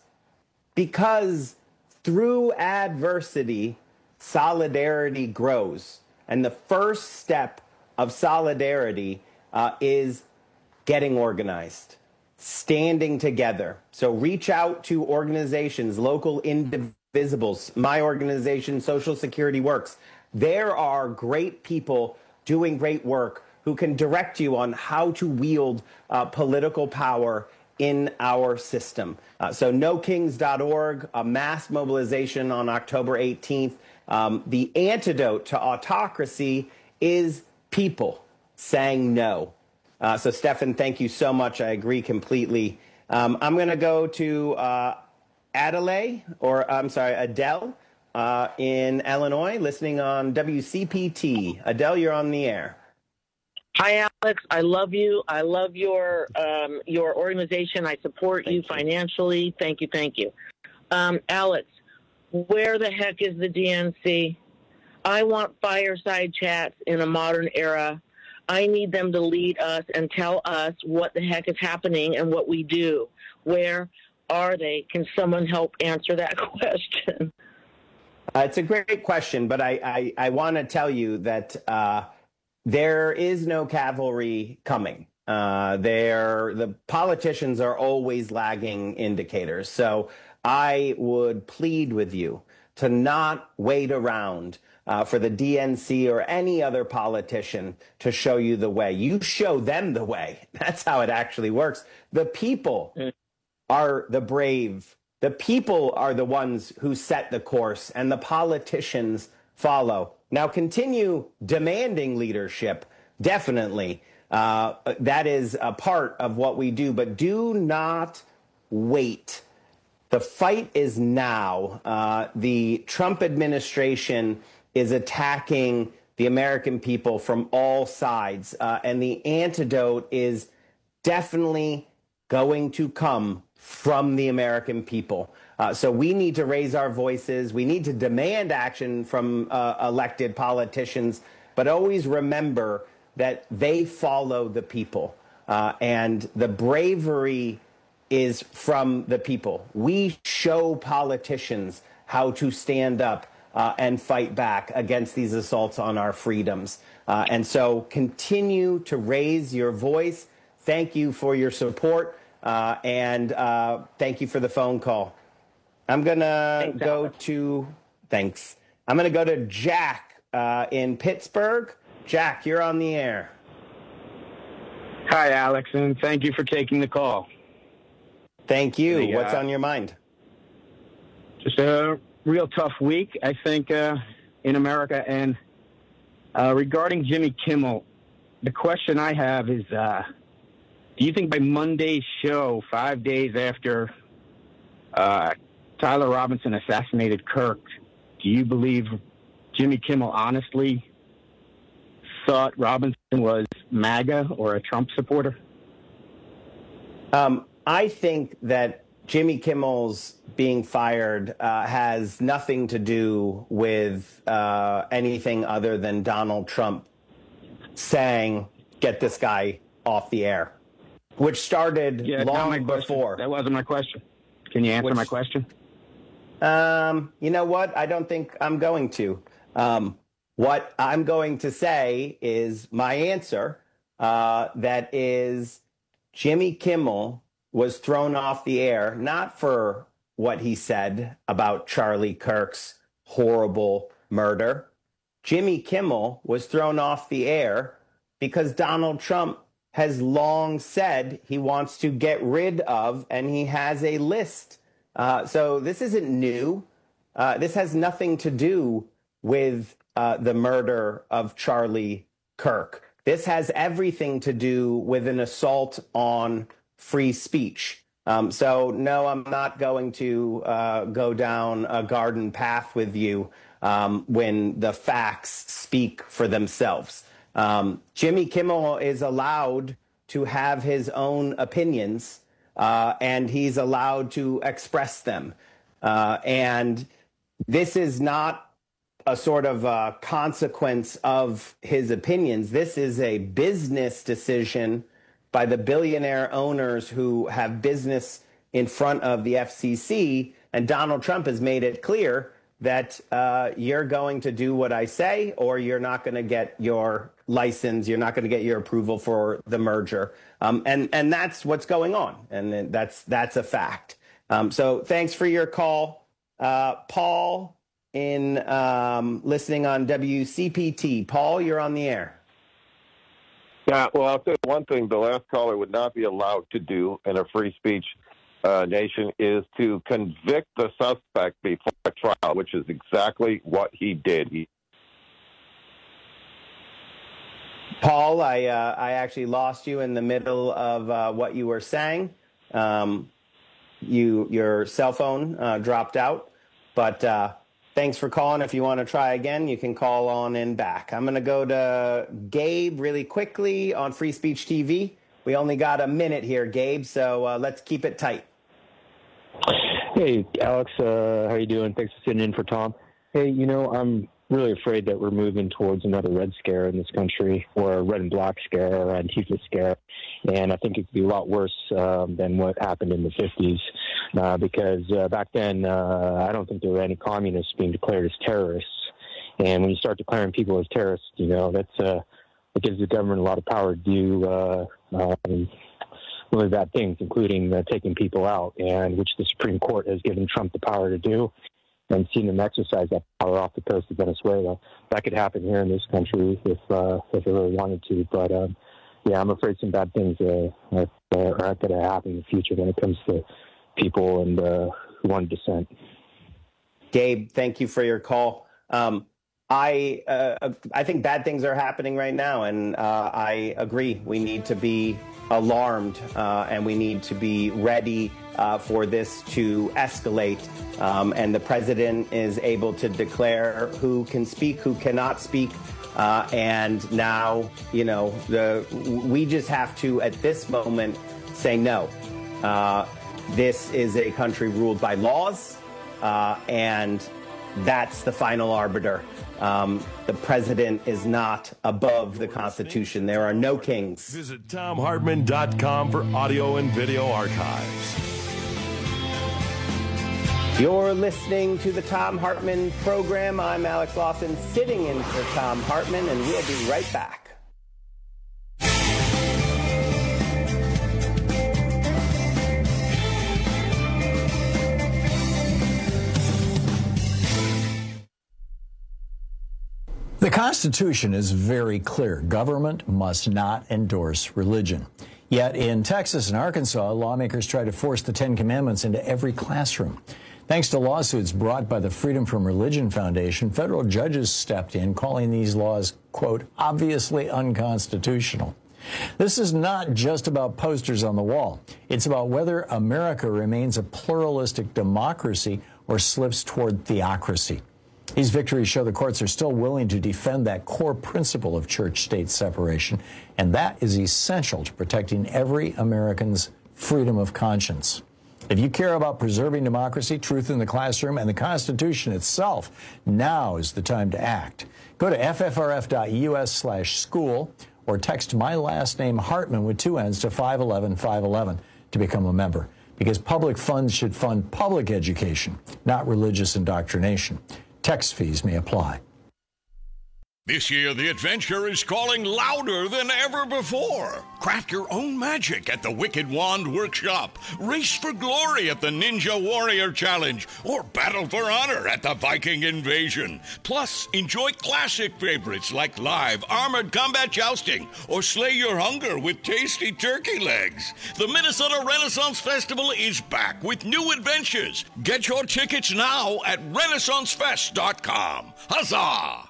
Because through adversity, solidarity grows. And the first step of solidarity is getting organized, standing together. So reach out to organizations, local indivisibles, my organization, Social Security Works. There are great people doing great work who can direct you on how to wield political power in our system. So nokings.org, a mass mobilization on October 18th. The antidote to autocracy is people saying no. So, Stefan, thank you so much. I agree completely. I'm going to go to Adele in Illinois, listening on WCPT. Adele, you're on the air. Hi, Alex. I love you. I love your organization. I support you financially. Thank you. Thank you. Alex, where the heck is the DNC? I want fireside chats in a modern era. I need them to lead us and tell us what the heck is happening and what we do. Where are they? Can someone help answer that question? It's a great question, but I want to tell you that there is no cavalry coming. The politicians are always lagging indicators. So I would plead with you to not wait around for the DNC or any other politician to show you the way. You show them the way. That's how it actually works. The people are the brave. The people are the ones who set the course, and the politicians follow. Now, continue demanding leadership, definitely. That is a part of what we do, but do not wait. The fight is now. The Trump administration is attacking the American people from all sides, and the antidote is definitely going to come from the American people. So we need to raise our voices. We need to demand action from elected politicians, but always remember that they follow the people, and the bravery is from the people. We show politicians how to stand up and fight back against these assaults on our freedoms. And so continue to raise your voice. Thank you for your support, and thank you for the phone call. I'm going to go to, thanks. I'm going to go to Jack in Pittsburgh. Jack, you're on the air. Hi, Alex, and thank you for taking the call. Thank you. What's on your mind? Just a real tough week, I think, in America. And regarding Jimmy Kimmel, the question I have is, do you think by Monday's show, 5 days after Tyler Robinson assassinated Kirk, do you believe Jimmy Kimmel honestly thought Robinson was MAGA or a Trump supporter? I think that Jimmy Kimmel's being fired has nothing to do with anything other than Donald Trump saying, get this guy off the air, which started long before. That wasn't my question. Can you answer my question? You know what? I don't think I'm going to. What I'm going to say is my answer, that is Jimmy Kimmel was thrown off the air, not for what he said about Charlie Kirk's horrible murder. Jimmy Kimmel was thrown off the air because Donald Trump has long said he wants to get rid of, and he has a list. So this isn't new. This has nothing to do with the murder of Charlie Kirk. This has everything to do with an assault on free speech. So no, I'm not going to go down a garden path with you when the facts speak for themselves. Jimmy Kimmel is allowed to have his own opinions, and he's allowed to express them. And this is not a sort of consequence of his opinions. This is a business decision by the billionaire owners who have business in front of the FCC. And Donald Trump has made it clear that you're going to do what I say, or you're not going to get your license, you're not going to get your approval for the merger. And that's what's going on. And that's a fact. So thanks for your call. Paul in listening on WCPT. Paul, you're on the air. Yeah, well, I'll tell you one thing the last caller would not be allowed to do in a free speech nation is to convict the suspect before a trial, which is exactly what he did. Paul, I actually lost you in the middle of what you were saying. Your cell phone dropped out, but thanks for calling. If you want to try again, you can call on in back. I'm going to go to Gabe really quickly on Free Speech TV. We only got a minute here, Gabe, so let's keep it tight. Hey, Alex, how you doing? Thanks for sitting in for Tom. Hey, I'm really afraid that we're moving towards another Red Scare in this country, or a Red and Black Scare, or Antifa Scare. And I think it could be a lot worse than what happened in the 50s, because back then, I don't think there were any communists being declared as terrorists. And when you start declaring people as terrorists, it gives the government a lot of power to do really bad things, including taking people out, and which the Supreme Court has given Trump the power to do, and seen them exercise that power off the coast of Venezuela. That could happen here in this country if it really wanted to. But I'm afraid some bad things are going to happen in the future when it comes to people and who want dissent. Gabe, thank you for your call. I think bad things are happening right now, and I agree. We need to be alarmed, and we need to be ready for this to escalate. And the president is able to declare who can speak, who cannot speak. And now, we just have to, at this moment, say no. This is a country ruled by laws, and that's the final arbiter. The president is not above the Constitution. There are no kings. Visit TomHartman.com for audio and video archives. You're listening to the Thom Hartmann program. I'm Alex Lawson, sitting in for Thom Hartmann, and we'll be right back. The Constitution is very clear. Government must not endorse religion. Yet in Texas and Arkansas, lawmakers try to force the Ten Commandments into every classroom. Thanks to lawsuits brought by the Freedom from Religion Foundation, federal judges stepped in, calling these laws, quote, obviously unconstitutional. This is not just about posters on the wall. It's about whether America remains a pluralistic democracy or slips toward theocracy. These victories show the courts are still willing to defend that core principle of church-state separation, and that is essential to protecting every American's freedom of conscience. If you care about preserving democracy, truth in the classroom, and the Constitution itself, now is the time to act. Go to ffrf.us/school or text my last name Hartman with 2 N's to 511-511 to become a member, because public funds should fund public education, not religious indoctrination. Text fees may apply. This year, the adventure is calling louder than ever before. Craft your own magic at the Wicked Wand Workshop. Race for glory at the Ninja Warrior Challenge. Or battle for honor at the Viking Invasion. Plus, enjoy classic favorites like live armored combat jousting. Or slay your hunger with tasty turkey legs. The Minnesota Renaissance Festival is back with new adventures. Get your tickets now at RenaissanceFest.com. Huzzah!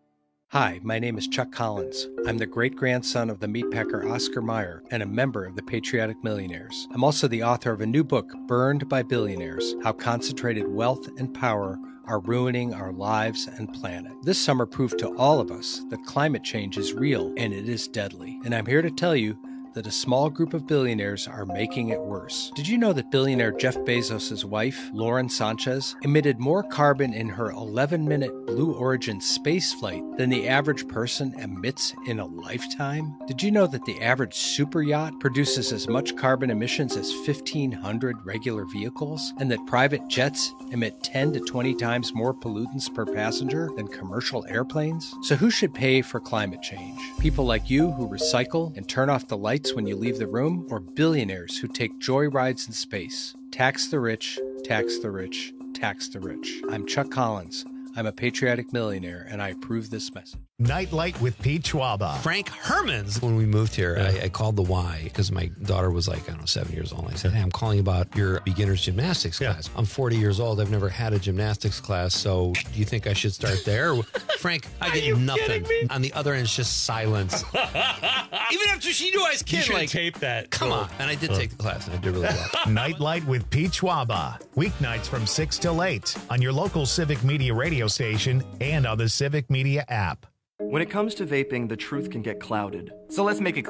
Hi, my name is Chuck Collins. I'm the great-grandson of the meatpacker Oscar Mayer and a member of the Patriotic Millionaires. I'm also the author of a new book, Burned by Billionaires: How Concentrated Wealth and Power Are Ruining Our Lives and Planet. This summer proved to all of us that climate change is real and it is deadly. And I'm here to tell you that a small group of billionaires are making it worse. Did you know that billionaire Jeff Bezos' wife, Lauren Sanchez, emitted more carbon in her 11-minute Blue Origin space flight than the average person emits in a lifetime? Did you know that the average super yacht produces as much carbon emissions as 1,500 regular vehicles, and that private jets emit 10 to 20 times more pollutants per passenger than commercial airplanes? So who should pay for climate change? People like you who recycle and turn off the lights when you leave the room, or billionaires who take joy rides in space? Tax the rich, tax the rich, tax the rich. I'm Chuck Collins. I'm a patriotic millionaire, and I approve this message. Nightlight with Pete Schwaba. Frank Hermans. When we moved here, I called the Y because my daughter was 7 years old. I said, hey, I'm calling about your beginner's gymnastics class. I'm 40 years old. I've never had a gymnastics class. So do you think I should start there? Frank, I get nothing. On the other end, it's just silence. Even after she knew I was kidding. You should tape that. Come on. And I did take the class, and I did really well. Nightlight with Pete Schwaba. Weeknights from 6 till 8 on your local Civic Media radio station and on the Civic Media app. When it comes to vaping, the truth can get clouded. So let's make it clear.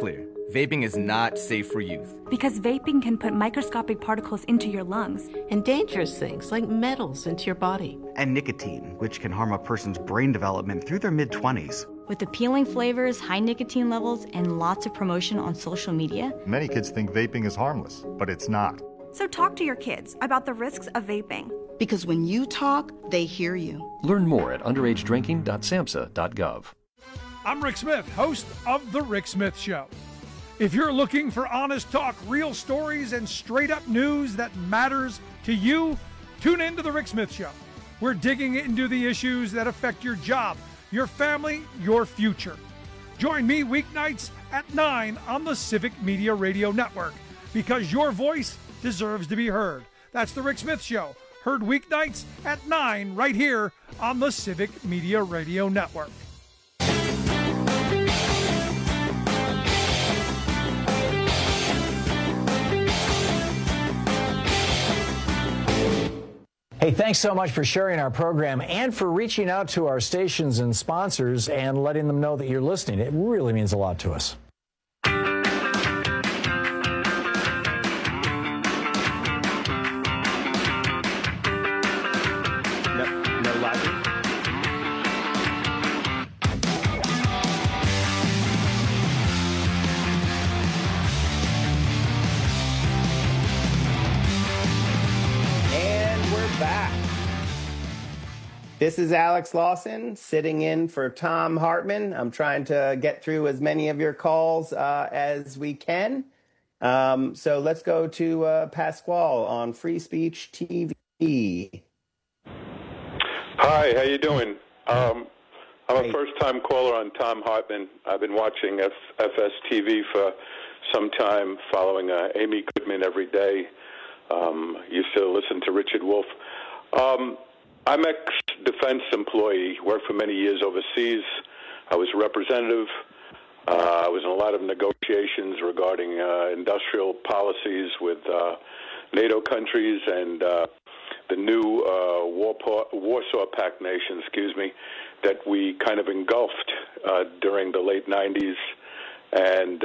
Vaping is not safe for youth. Because vaping can put microscopic particles into your lungs. And dangerous things like metals into your body. And nicotine, which can harm a person's brain development through their mid-20s. With appealing flavors, high nicotine levels, and lots of promotion on social media. Many kids think vaping is harmless, but it's not. So talk to your kids about the risks of vaping. Because when you talk, they hear you. Learn more at underagedrinking.samhsa.gov. I'm Rick Smith, host of The Rick Smith Show. If you're looking for honest talk, real stories, and straight-up news that matters to you, tune in to The Rick Smith Show. We're digging into the issues that affect your job, your family, your future. Join me weeknights at 9 on the Civic Media Radio Network, because your voice deserves to be heard. That's The Rick Smith Show, heard weeknights at 9 right here on the Civic Media Radio Network. Hey, thanks so much for sharing our program and for reaching out to our stations and sponsors and letting them know that you're listening. It really means a lot to us. This is Alex Lawson sitting in for Tom Hartman. I'm trying to get through as many of your calls as we can. So let's go to Pasquale on Free Speech TV. Hi, how you doing? I'm a first-time caller on Tom Hartman. I've been watching FS-TV for some time, following Amy Goodman every day. Used to listen to Richard Wolff. I'm ex-defense employee, worked for many years overseas. I was a representative. I was in a lot of negotiations regarding industrial policies with NATO countries and the new Warsaw Pact nations, that we kind of engulfed during the late 90s and,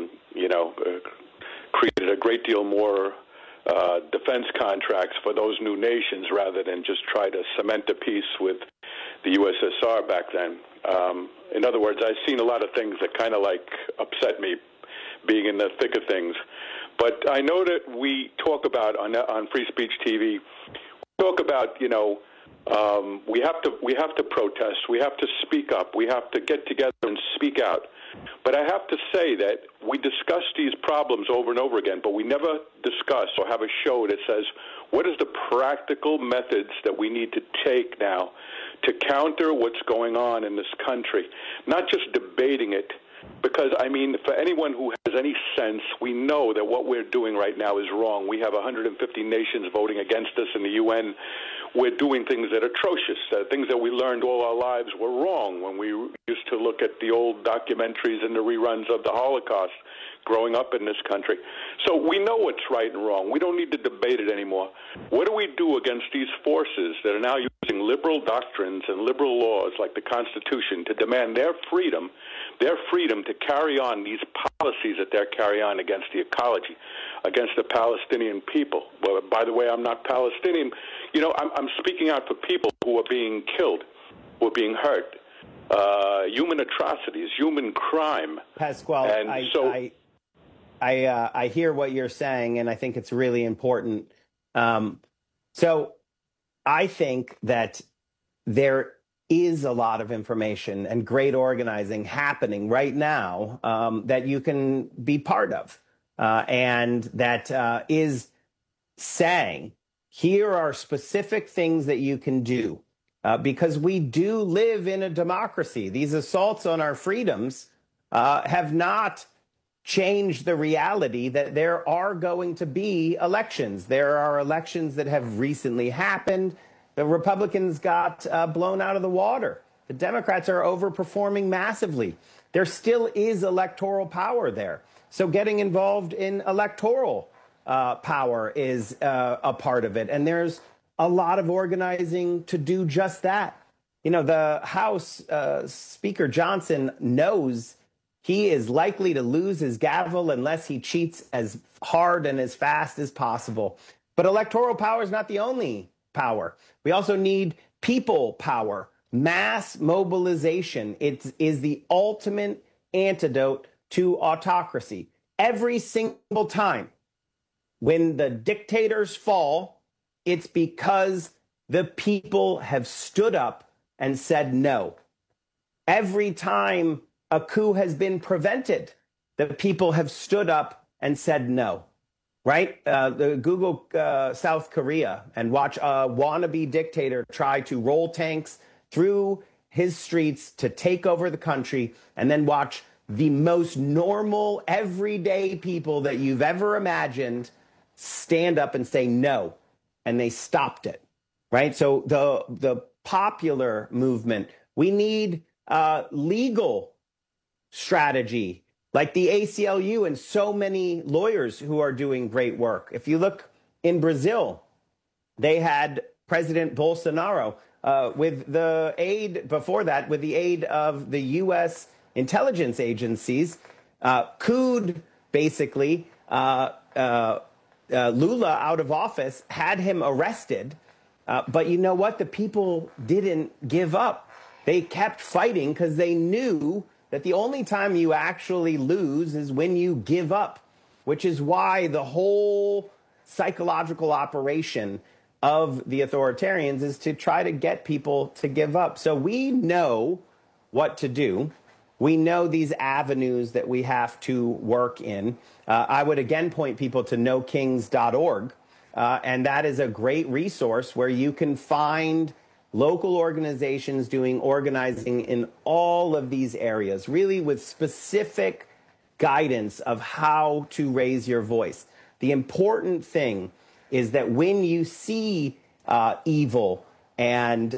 created a great deal more defense contracts for those new nations rather than just try to cement a peace with the USSR back then. In other words, I've seen a lot of things that kind of upset me being in the thick of things. But I know that we talk about on Free Speech TV, we talk about, we have to protest, we have to speak up, we have to get together and speak out. But I have to say that we discuss these problems over and over again, but we never discuss or have a show that says, what is the practical methods that we need to take now to counter what's going on in this country? Not just debating it, because, for anyone who has any sense, we know that what we're doing right now is wrong. We have 150 nations voting against us in the UN. We're doing things that are atrocious, things that we learned all our lives were wrong when we used to look at the old documentaries and the reruns of the Holocaust growing up in this country. So we know what's right and wrong. We don't need to debate it anymore. What do we do against these forces that are now using liberal doctrines and liberal laws like the Constitution to demand their freedom to carry on these policies that they're carrying on against the ecology, against the Palestinian people? Well, by the way, I'm not Palestinian. I'm speaking out for people who are being killed, who are being hurt, human atrocities, human crime. Pasquale, and I hear what you're saying, and I think it's really important. So I think that there is a lot of information and great organizing happening right now that you can be part of, and that is saying, here are specific things that you can do, because we do live in a democracy. These assaults on our freedoms have not changed the reality that there are going to be elections. There are elections that have recently happened. The Republicans got blown out of the water. The Democrats are overperforming massively. There still is electoral power there. So getting involved in electoral power is a part of it. And there's a lot of organizing to do just that. The House Speaker Johnson knows he is likely to lose his gavel unless he cheats as hard and as fast as possible. But electoral power is not the only power. We also need people power, mass mobilization. It is the ultimate antidote to autocracy. Every single time when the dictators fall, it's because the people have stood up and said no. Every time a coup has been prevented, the people have stood up and said no, right? Google South Korea and watch a wannabe dictator try to roll tanks through his streets to take over the country, and then watch the most normal, everyday people that you've ever imagined stand up and say no, and they stopped it, right? So the popular movement, we need legal strategy like the ACLU and so many lawyers who are doing great work. If you look in Brazil, they had President Bolsonaro with the aid, before that, with the aid of the U.S. intelligence agencies, cooed basically Lula out of office, had him arrested. But you know what? The people didn't give up. They kept fighting because they knew that the only time you actually lose is when you give up, which is why the whole psychological operation of the authoritarians is to try to get people to give up. So we know what to do. We know these avenues that we have to work in. I would again point people to nokings.org, and that is a great resource where you can find local organizations doing organizing in all of these areas, really with specific guidance of how to raise your voice. The important thing is that when you see evil and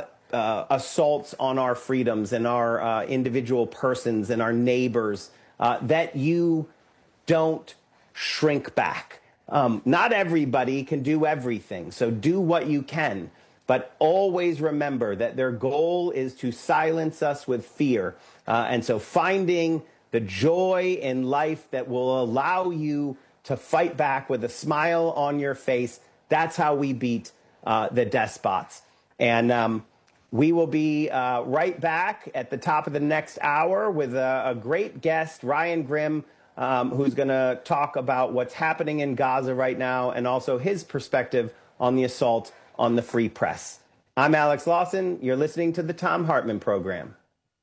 assaults on our freedoms and our individual persons and our neighbors, that you don't shrink back. Not everybody can do everything, so do what you can. But always remember that their goal is to silence us with fear. And so finding the joy in life that will allow you to fight back with a smile on your face, that's how we beat the despots. And we will be right back at the top of the next hour with a great guest, Ryan Grim, who's going to talk about what's happening in Gaza right now and also his perspective on the assault on the free press. I'm Alex Lawson. You're listening to the Thom Hartmann Program.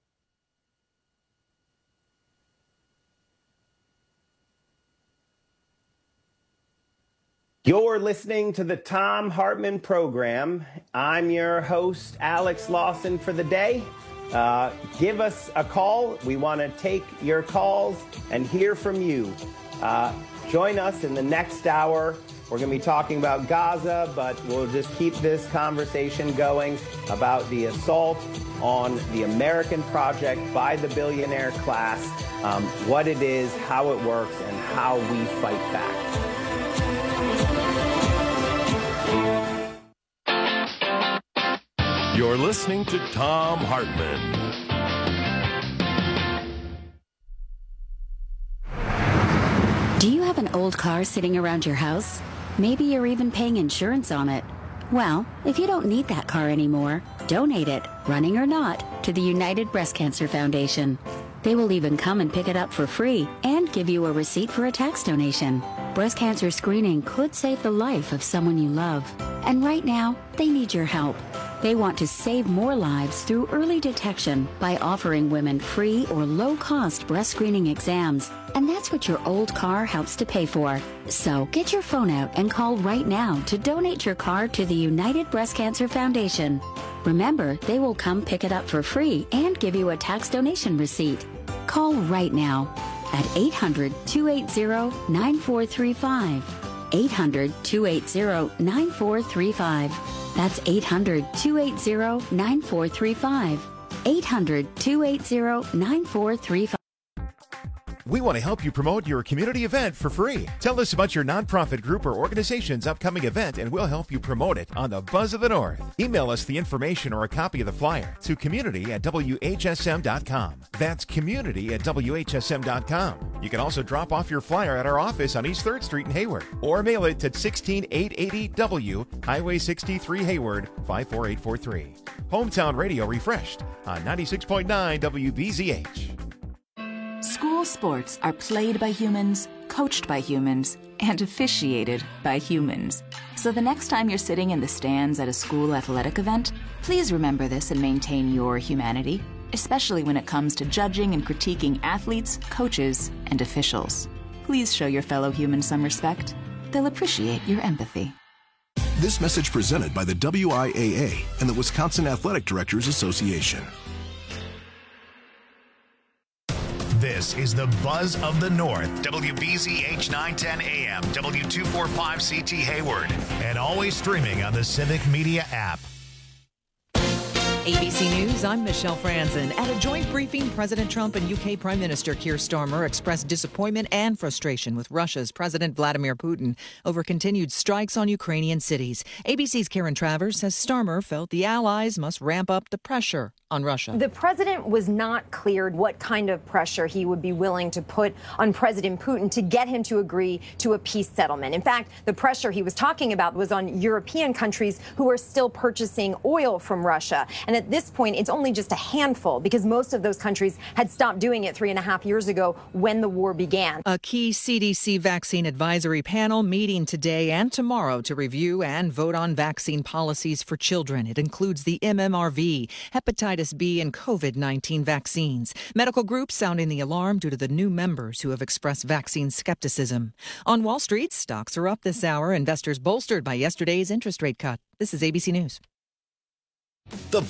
You're listening to the Thom Hartmann Program. I'm your host, Alex Lawson, for the day. Give us a call. We want to take your calls and hear from you. Join us in the next hour. We're going to be talking about Gaza, but we'll just keep this conversation going about the assault on the American project by the billionaire class, what it is, how it works, and how we fight back. You're listening to Thom Hartmann. Do you have an old car sitting around your house? Maybe you're even paying insurance on it. Well, if you don't need that car anymore, donate it, running or not, to the United Breast Cancer Foundation. They will even come and pick it up for free and give you a receipt for a tax donation. Breast cancer screening could save the life of someone you love. And right now, they need your help. They want to save more lives through early detection by offering women free or low-cost breast screening exams. And that's what your old car helps to pay for. So get your phone out and call right now to donate your car to the United Breast Cancer Foundation. Remember, they will come pick it up for free and give you a tax donation receipt. Call right now at 800-280-9435. 800-280-9435. That's 800-280-9435. 800-280-9435. We want to help you promote your community event for free. Tell us about your nonprofit group or organization's upcoming event and we'll help you promote it on the Buzz of the North. Email us the information or a copy of the flyer to community@WHSM.com. That's community@WHSM.com. You can also drop off your flyer at our office on East 3rd Street in Hayward or mail it to 16880W, Highway 63 Hayward, 54843. Hometown Radio refreshed on 96.9 WBZH. School sports are played by humans, coached by humans, and officiated by humans. So the next time you're sitting in the stands at a school athletic event, please remember this and maintain your humanity, especially when it comes to judging and critiquing athletes, coaches, and officials. Please show your fellow humans some respect. They'll appreciate your empathy. This message presented by the WIAA and the Wisconsin Athletic Directors Association. This is the Buzz of the North, WBZH 910 AM, W245 CT Hayward, and always streaming on the Civic Media app. ABC News, I'm Michelle Franzen. At a joint briefing, President Trump and UK Prime Minister Keir Starmer expressed disappointment and frustration with Russia's President Vladimir Putin over continued strikes on Ukrainian cities. ABC's Karen Travers says Starmer felt the allies must ramp up the pressure on Russia. The president was not cleared what kind of pressure he would be willing to put on President Putin to get him to agree to a peace settlement. In fact, the pressure he was talking about was on European countries who are still purchasing oil from Russia. And at this point, it's only just a handful because most of those countries had stopped doing it 3.5 years ago when the war began. A key CDC vaccine advisory panel meeting today and tomorrow to review and vote on vaccine policies for children. It includes the MMRV, hepatitis B, and COVID-19 vaccines. Medical groups sounding the alarm due to the new members who have expressed vaccine skepticism. On Wall Street, stocks are up this hour. Investors bolstered by yesterday's interest rate cut. This is ABC News. The